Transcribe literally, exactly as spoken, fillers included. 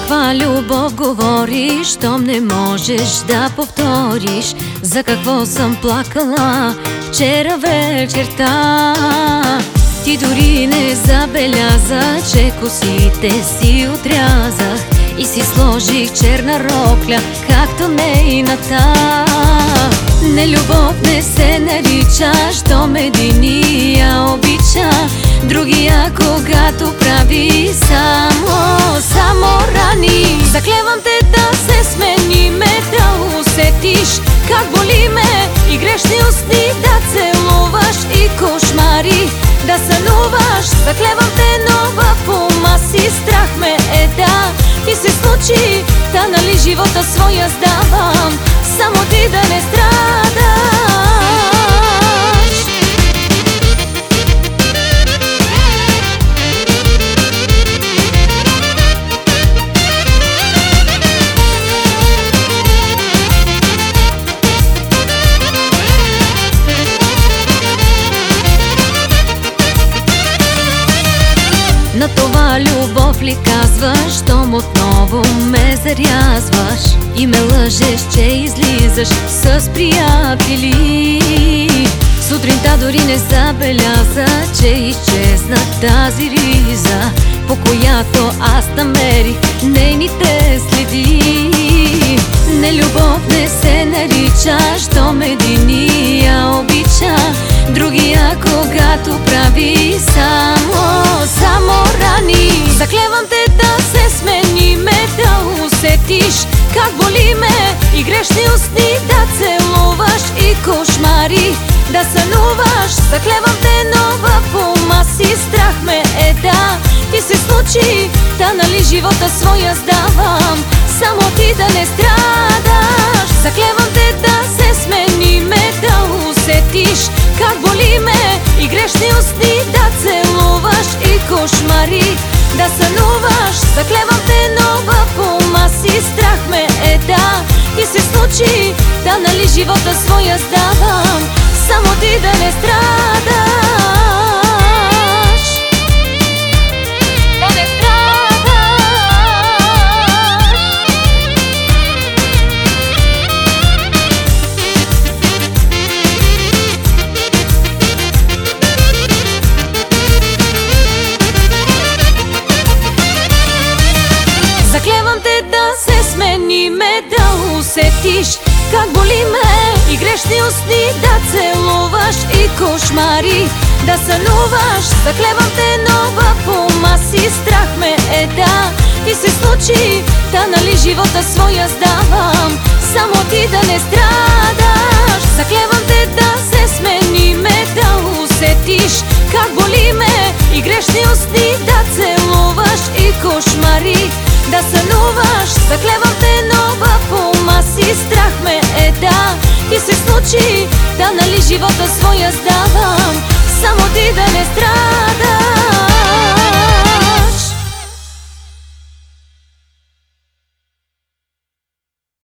каква любов говориш, щом не можеш да повториш за какво съм плакала вчера вечерта. Ти дори не забеляза, че косите си отрязах и си сложих черна рокля, както нейната. Не, любов не се нарича, щом единия обича другия, когато прави само, само рани. Заклевам те да се смениме, да усетиш как боли ме и грешни устни да целуваш и кошмари да сънуваш. Заклевам те, но в ума си страх ме е да ти се случи, та нали живота своя сдавам, само ти да не страдаш. На това любов ли казваш, щом отново ме зарязваш и ме лъжеш, че излизаш с приятели. Сутринта дори не забеляза, че изчезна тази риза, по която аз намерих нейните следи. Не, любов не се нарича, щом единия обича другия, когато прави само, само рани. Заклевам те да се смениме, да усетиш как боли ме и грешни устни да целуваш и кошмари да сънуваш. Заклевам те, но в ума си страх ме е да ти се случи, та нали живота своя сдавам, само ти да не страдаш. Заклевам те да се смениме, да усетиш как боли ме и грешни устни да целуваш и кошмари да сънуваш. Заклевам те, но в ума си страх ме е да ти се случи, та нали живота своя сдавам, само ти да не страдаш. Заклевам те да се смениме, да усетиш как боли ме и грешни устни да целуваш и кошмари да сънуваш. Заклевам те, но в ума си страх ме е да ти се случи, та нали живота своя сдавам, само ти да не страдаш. Заклевам те да се смениме, да усетиш как боли ме и грешни устни да целуваш и кошмари да сънуваш. Заклевам те, но в ума си страх ме е да ти се случи, та нали живота своя сдавам, само ти да не страдаш.